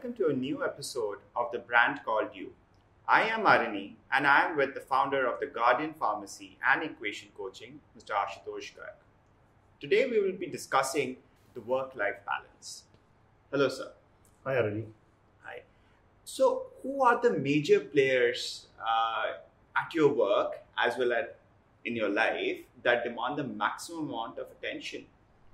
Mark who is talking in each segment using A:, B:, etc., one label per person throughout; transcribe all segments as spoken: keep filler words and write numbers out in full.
A: welcome to a new episode of The Brand Called You. I am Arini and I am with the founder of the Guardian Pharmacy and Equation Coaching, Mister Ashutosh Garg. Today we will be discussing the work-life balance. Hello, sir.
B: Hi, Arini.
A: Hi. So, who are the major players uh, at your work as well as in your life that demand the maximum amount of attention?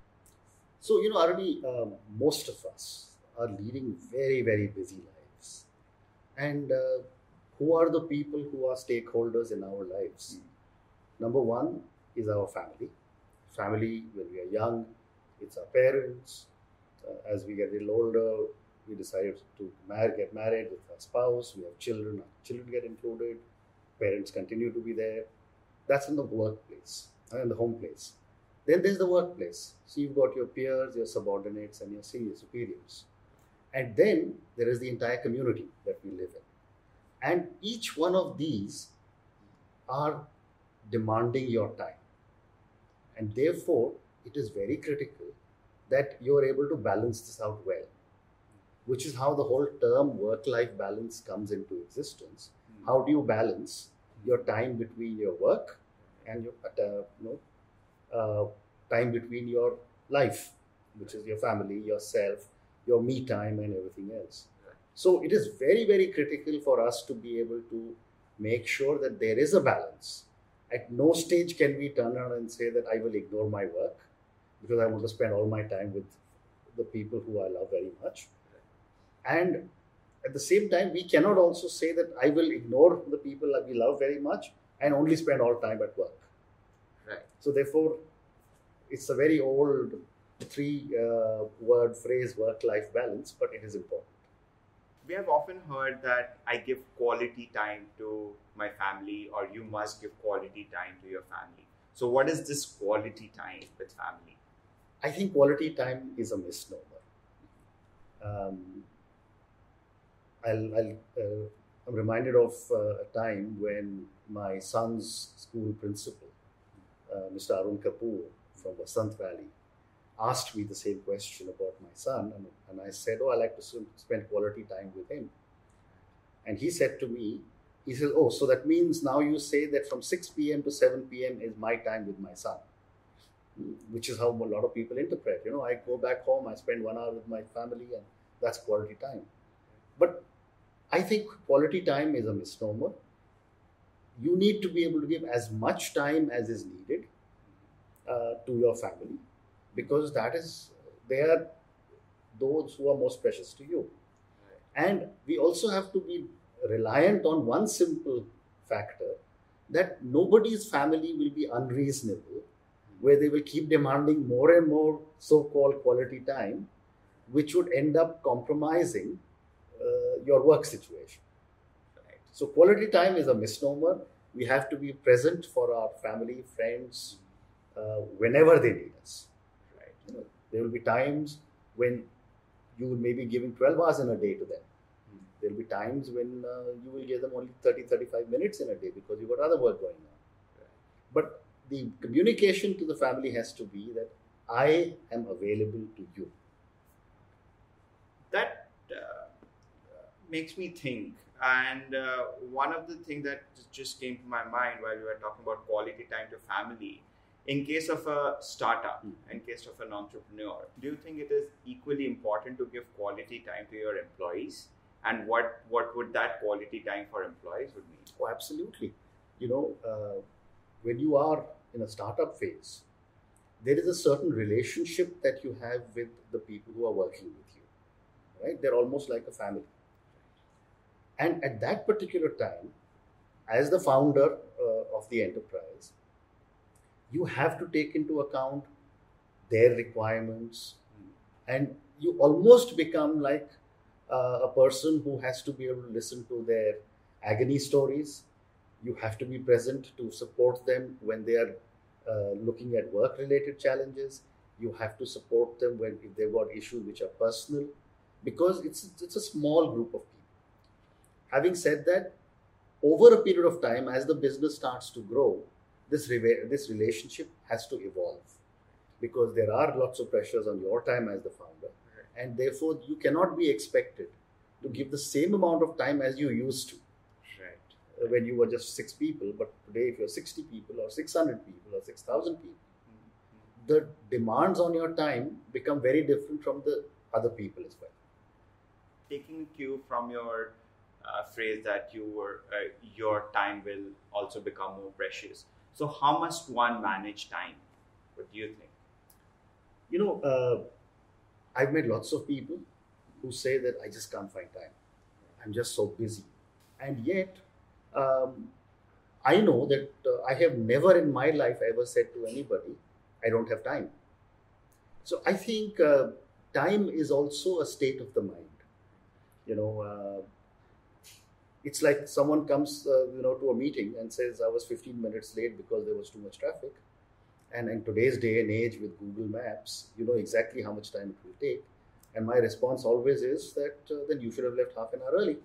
B: So, you know, Arini, um, most of us are leading very, very busy lives. And uh, who are the people who are stakeholders in our lives? Mm. Number one is our family. Family, when we are young, it's our parents. Uh, as we get a little older, we decide to marry, get married with our spouse. We have children, our children get included. Parents continue to be there. That's in the workplace, uh, in the home place. Then there's the workplace. So you've got your peers, your subordinates, and your senior superiors. And then there is the entire community that we live in. And each one of these are demanding your time. And therefore, it is very critical that you're able to balance this out well, which is how the whole term work-life balance comes into existence. Mm. How do you balance your time between your work and your uh, you know, uh, time between your life, which is your family, yourself, your me time and everything else. So it is very, very critical for us to be able to make sure that there is a balance. At no stage can we turn around and say that I will ignore my work because I want to spend all my time with the people who I love very much. And at the same time, we cannot also say that I will ignore the people that we love very much and only spend all time at work.
A: Right.
B: So therefore, it's a very old three uh, word phrase, work-life balance, but it is important.
A: We have often heard that I give quality time to my family, or you must give quality time to your family. So what is this quality time with family?
B: I think quality time is a misnomer. Um, I'll, I'll, uh, I'm reminded of uh, a time when my son's school principal, uh, Mister Arun Kapoor from Vasant Valley, asked me the same question about my son, and, and I said, oh, I like to spend quality time with him. And he said to me, he said, oh, so that means now you say that from six p.m. to seven p.m. is my time with my son, which is how a lot of people interpret. You know, I go back home, I spend one hour with my family, and that's quality time. But I think quality time is a misnomer. You need to be able to give as much time as is needed uh, to your family, because that is, they are those who are most precious to you. And we also have to be reliant on one simple factor, that nobody's family will be unreasonable, where they will keep demanding more and more so-called quality time, which would end up compromising uh, your work situation. Right. So quality time is a misnomer. We have to be present for our family, friends, uh, whenever they need us. You know, there will be times when you will maybe giving twelve hours in a day to them. Mm. There will be times when uh, you will give them only thirty, thirty-five minutes in a day because you've got other work going on. Right. But the communication to the family has to be that I am available to you.
A: That uh, makes me think. And uh, one of the things that just came to my mind while we were talking about quality time to family, in case of a startup, mm. in case of an entrepreneur, do you think it is equally important to give quality time to your employees? And what, what would that quality time for employees would mean?
B: Oh, absolutely. You know, uh, when you are in a startup phase, there is a certain relationship that you have with the people who are working with you, right? They're almost like a family. And at that particular time, as the founder uh, of the enterprise, you have to take into account their requirements, and you almost become like uh, a person who has to be able to listen to their agony stories. You have to be present to support them when they are uh, looking at work-related challenges. You have to support them when if they've got issues which are personal, because it's it's a small group of people. Having said that, over a period of time, as the business starts to grow, this re- this relationship has to evolve, because there are lots of pressures on your time as the founder, and therefore you cannot be expected to give the same amount of time as you used to
A: Right.
B: uh, when you were just six people. But today, if you're sixty people or six hundred people or six thousand people,
A: Mm-hmm.
B: the demands on your time become very different from the other people as well.
A: Taking a cue from your uh, phrase that you were uh, your time will also become more precious. So how must one manage time? What do you think?
B: You know, uh, I've met lots of people who say that I just can't find time. I'm just so busy. And yet, um, I know that uh, I have never in my life ever said to anybody, I don't have time. So I think uh, time is also a state of the mind. You know, uh, it's like someone comes, uh, you know, to a meeting and says, I was fifteen minutes late because there was too much traffic. And in today's day and age with Google Maps, you know exactly how much time it will take. And my response always is that uh, then you should have left half an hour early.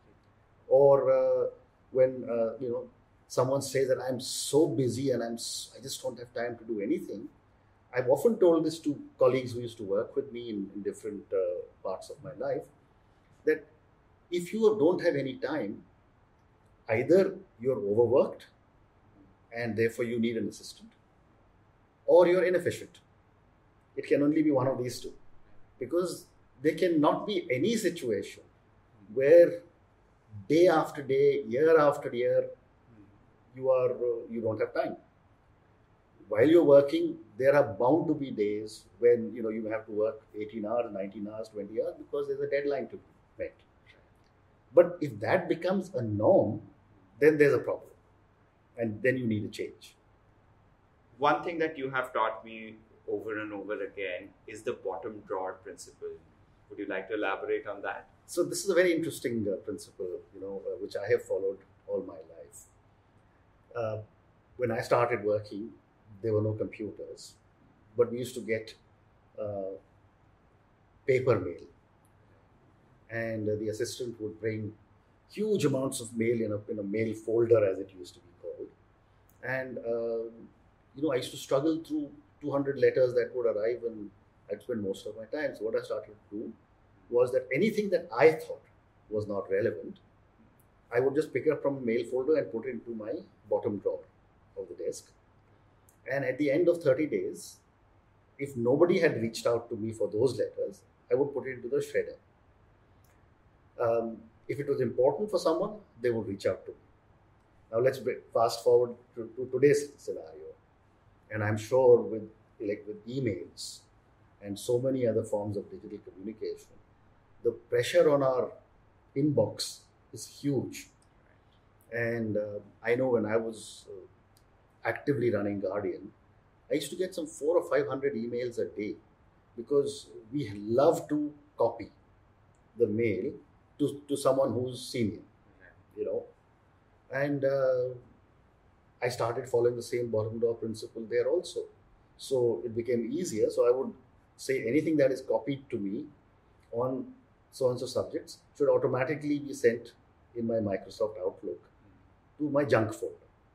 B: Or uh, when uh, you know someone says that I'm so busy and I'm s- I just don't have time to do anything. I've often told this to colleagues who used to work with me in, in different uh, parts of my life that if you don't have any time, either you're overworked and therefore you need an assistant, or you're inefficient. It can only be one of these two, because there cannot be any situation where day after day, year after year, you are uh, you don't have time. While you're working, there are bound to be days when you know you have to work eighteen hours, nineteen hours, twenty hours because there's a deadline to be met. But if that becomes a norm, then there's a problem, and then you need a change.
A: One thing that you have taught me over and over again is the bottom drawer principle. Would you like to elaborate on that?
B: So this is a very interesting uh, principle, you know, uh, which I have followed all my life. Uh, when I started working, there were no computers, but we used to get uh, paper mail, and uh, the assistant would bring huge amounts of mail in a, in a mail folder, as it used to be called. And um you know, I used to struggle through two hundred letters that would arrive, and I'd spend most of my time. So what I started to do was that anything that I thought was not relevant, I would just pick it up from a mail folder and put it into my bottom drawer of the desk. And at the end of thirty days, if nobody had reached out to me for those letters, I would put it into the shredder. Um, if it was important for someone, they would reach out to me. Now let's br- fast forward to, to today's scenario, and I'm sure with like with emails and so many other forms of digital communication, the pressure on our inbox is huge. And uh, I know when I was uh, actively running Guardian, I used to get some four or five hundred emails a day because we love to copy the mail to, to someone who's senior, you know. And uh, I started following the same bottom drawer principle there also. So it became easier. So I would say anything that is copied to me on so and so subjects should automatically be sent in my Microsoft Outlook to my junk folder.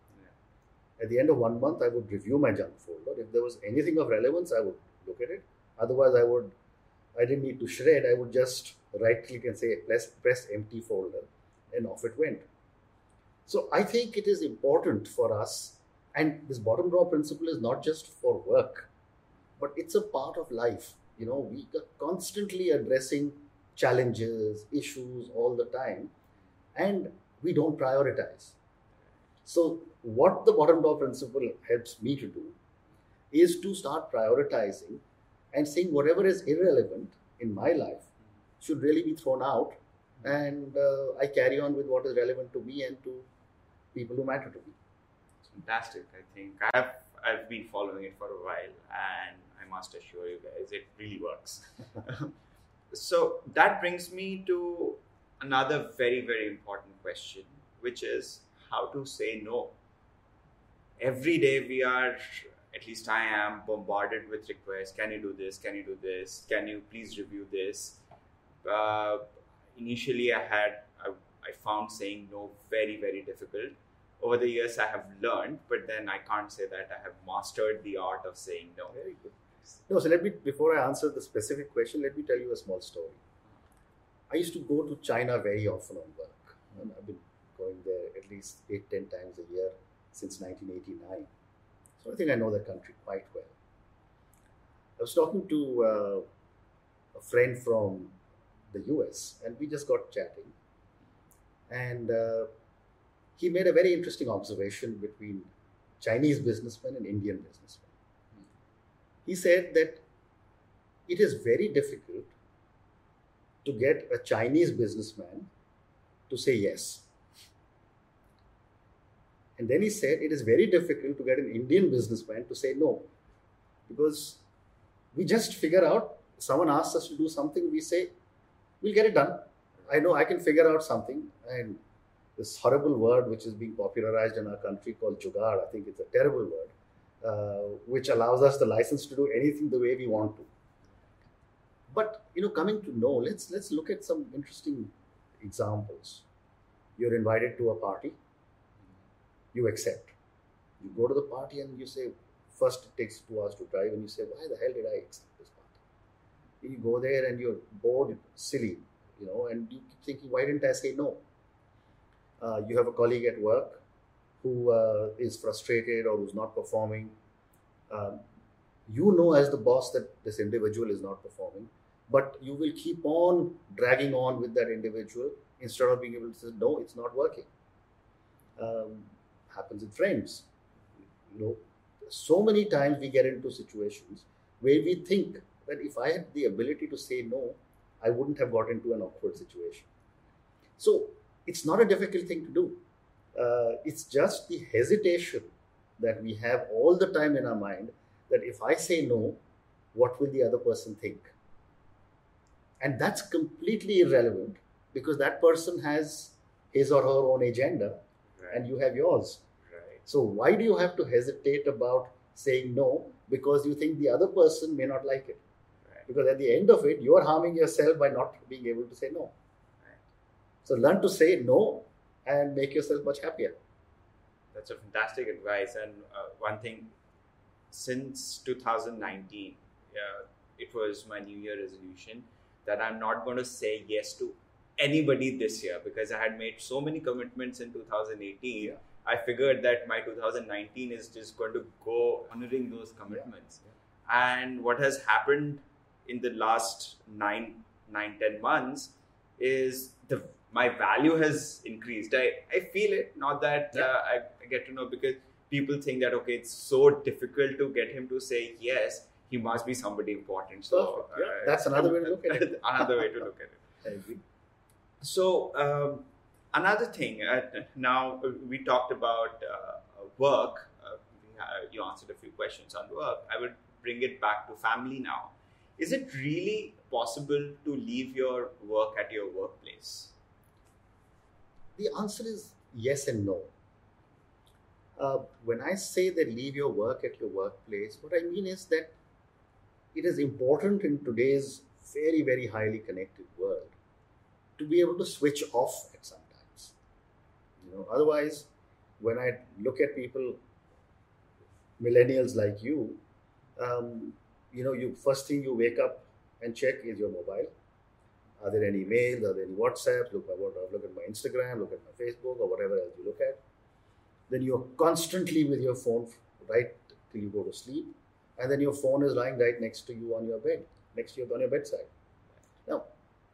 B: At the end of one month, I would review my junk folder. If there was anything of relevance, I would look at it. Otherwise, I would, I didn't need to shred. I would just right click and say press, press empty folder, and off it went. So I think it is important for us, and this bottom drawer principle is not just for work, but it's a part of life. You know, we are constantly addressing challenges, issues all the time, and we don't prioritize. So what the bottom drawer principle helps me to do is to start prioritizing and saying whatever is irrelevant in my life should really be thrown out, and uh, I carry on with what is relevant to me and to people who matter to me.
A: Fantastic. I think I've I've been following it for a while, and I must assure you guys, it really works. So that brings me to another very, very important question, which is how to say no. Every day we are, at least I am, bombarded with requests. Can you do this? Can you do this? Can you please review this? Uh, initially, I had I, I found saying no very, very difficult. Over the years, I have learned, but then I can't say that I have mastered the art of saying no.
B: Very good. No, so let me, before I answer the specific question, let me tell you a small story. I used to go to China very often on work. And I've been going there at least eight, ten times a year since nineteen eighty-nine. So I think I know the country quite well. I was talking to uh, a friend from the U S, and we just got chatting. And uh, he made a very interesting observation between Chinese businessmen and Indian businessmen. He said that it is very difficult to get a Chinese businessman to say yes. And then he said it is very difficult to get an Indian businessman to say no. Because we just figure out, someone asks us to do something, we say, we'll get it done. I know I can figure out something. And this horrible word which is being popularized in our country called jugaad, I think it's a terrible word, uh, which allows us the license to do anything the way we want to. But, you know, coming to know, let's let's look at some interesting examples. You're invited to a party, you accept. You go to the party and you say, first it takes two hours to drive, and you say, why the hell did I accept this party? You go there and you're bored, silly, you know, and you keep thinking, why didn't I say no? Uh, you have a colleague at work who uh, is frustrated or who's not performing. Um, you know as the boss that this individual is not performing, but you will keep on dragging on with that individual instead of being able to say, no, it's not working. Um, happens with friends. You know, so many times we get into situations where we think that if I had the ability to say no, I wouldn't have got into an awkward situation. So it's not a difficult thing to do. Uh, it's just the hesitation that we have all the time in our mind that if I say no, what will the other person think? And that's completely irrelevant because that person has his or her own agenda, right, and you have yours.
A: Right.
B: So why do you have to hesitate about saying no? Because you think the other person may not like it.
A: Right.
B: Because at the end of it, you're harming yourself by not being able to say no.
A: Right. So
B: learn to say no and make yourself much happier.
A: That's a fantastic advice. And uh, one thing, since two thousand nineteen, uh, it was my New Year resolution that I'm not going to say yes to anybody this year because I had made so many commitments in two thousand eighteen.
B: Yeah.
A: I figured that my two thousand nineteen is just going to go honoring those commitments. Yeah. Yeah. And what has happened in the last nine, nine, ten months is the my value has increased. I, I feel it, not that yeah. uh, I, I get to know, because people think that, okay, it's so difficult to get him to say yes, he must be somebody important. So
B: yeah, uh, that's another way to look at it.
A: Another way to look at it.
B: I agree.
A: So um, another thing, uh, now we talked about uh, work. Uh, we have, you answered a few questions on work. I would bring it back to family now. Is it really possible to leave your work at your workplace?
B: The answer is yes and no. Uh, when I say that leave your work at your workplace, what I mean is that it is important in today's very, very highly connected world to be able to switch off at some times. You know, otherwise, when I look at people, millennials like you, um, you know, you first thing you wake up and check is your mobile. Are there any emails? Are there any WhatsApp? Look, look at my Instagram, look at my Facebook, or whatever else you look at. Then you're constantly with your phone right till you go to sleep. And then your phone is lying right next to you on your bed, next to you on your bedside. Now,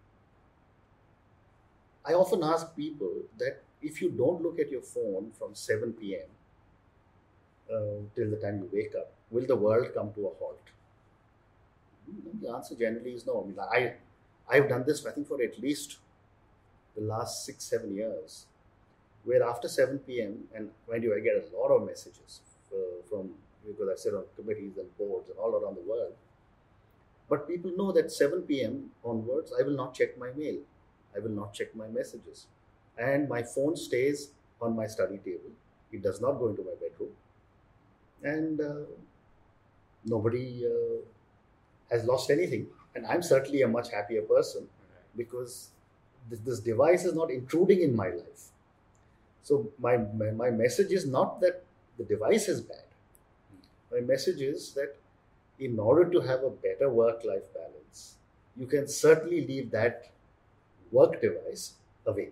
B: I often ask people that if you don't look at your phone from seven p.m. Uh, till the time you wake up, will the world come to a halt? The answer generally is no. I mean, I, I've done this, I think, for at least the last six, seven years, where after seven p.m. and mind you, I get a lot of messages uh, from, because I sit on committees and boards and all around the world. But people know that seven p.m. onwards, I will not check my mail. I will not check my messages. And my phone stays on my study table. It does not go into my bedroom. And uh, nobody uh, has lost anything. And I'm certainly a much happier person because this, this device is not intruding in my life. So my, my, my message is not that the device is bad. My message is that in order to have a better work-life balance, you can certainly leave that work device away.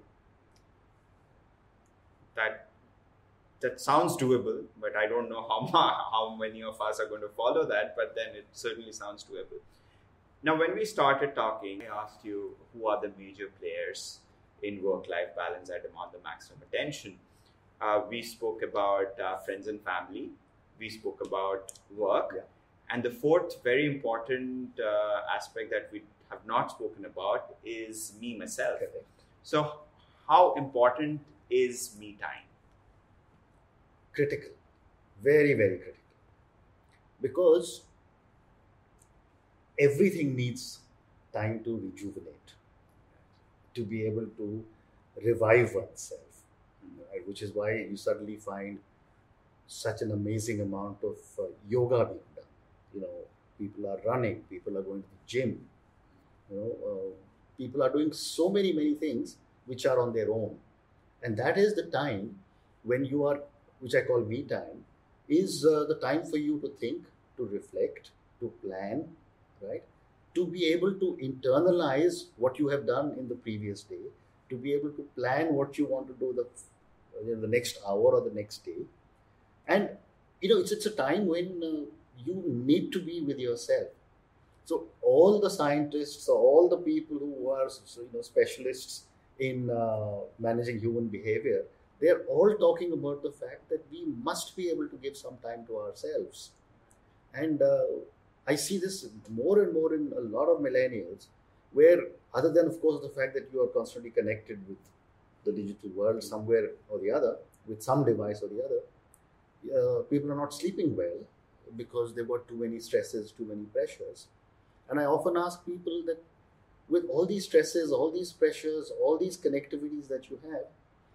A: That that sounds doable, but I don't know how ma- how many of us are going to follow that. But then it certainly sounds doable. Now, when we started talking, I asked you who are the major players in work-life balance that demand the maximum attention. Uh, we spoke about uh, friends and family. We spoke about work.
B: Yeah.
A: And the fourth very important uh, aspect that we have not spoken about is me, myself.
B: Correct.
A: So how important is me time?
B: Critical. Very, very critical. Because everything needs time to rejuvenate, to be able to revive oneself, right? Which is why you suddenly find such an amazing amount of uh, yoga being done. You know, people are running, people are going to the gym, you know, uh, people are doing so many, many things which are on their own. And that is the time when you are, which I call me time, is uh, the time for you to think, to reflect, to plan, right? To be able to internalize what you have done in the previous day, to be able to plan what you want to do the, you know, the next hour or the next day. And, you know, it's, it's a time when uh, you need to be with yourself. So all the scientists, all the people who are, you know, specialists in uh, managing human behavior, they're all talking about the fact that we must be able to give some time to ourselves. And uh, I see this more and more in a lot of millennials, where other than, of course, the fact that you are constantly connected with the digital world somewhere or the other, with some device or the other, uh, people are not sleeping well because they've got too many stresses, too many pressures. And I often ask people that with all these stresses, all these pressures, all these connectivities that you have,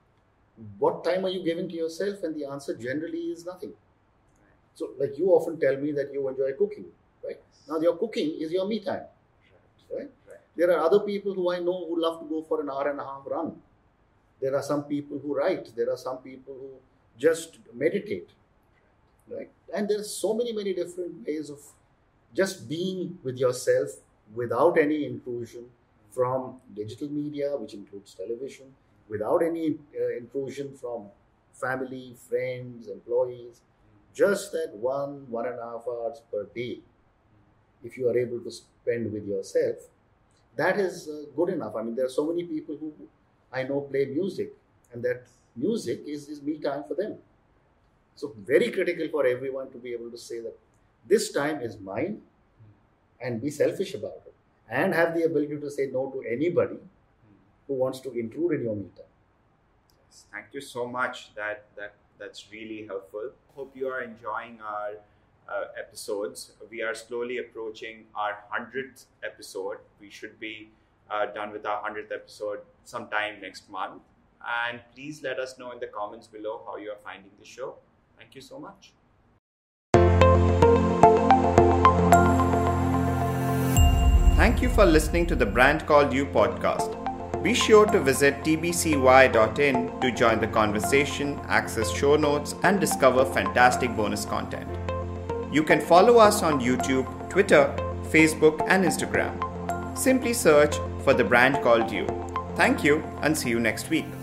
B: what time are you giving to yourself? And the answer generally is nothing. So, like, you often tell me that you enjoy cooking, right? Now, your cooking is your me time, right?
A: Right.
B: There are other people who I know who love to go for an hour and a half run. There are some people who write. There are some people who just meditate, right? And there's so many, many different ways of just being with yourself without any intrusion from digital media, which includes television, without any uh, intrusion from family, friends, employees. Just that one, one and a half hours per day, if you are able to spend with yourself, that is uh, good enough. I mean, there are so many people who I know play music, and that music is, is me time for them. So very critical for everyone to be able to say that this time is mine and be selfish about it, and have the ability to say no to anybody who wants to intrude in your me time.
A: Yes, thank you so much. That that that's really helpful. Hope you are enjoying our uh, episodes. We are slowly approaching our hundredth episode. We should be uh, done with our hundredth episode sometime next month. And please let us know in the comments below how you are finding the show. Thank you so much. Thank you for listening to the Brand Called You podcast. Be sure to visit t b c y dot in to join the conversation, access show notes, and discover fantastic bonus content. You can follow us on YouTube, Twitter, Facebook, and Instagram. Simply search for the Brand Called You. Thank you, and see you next week.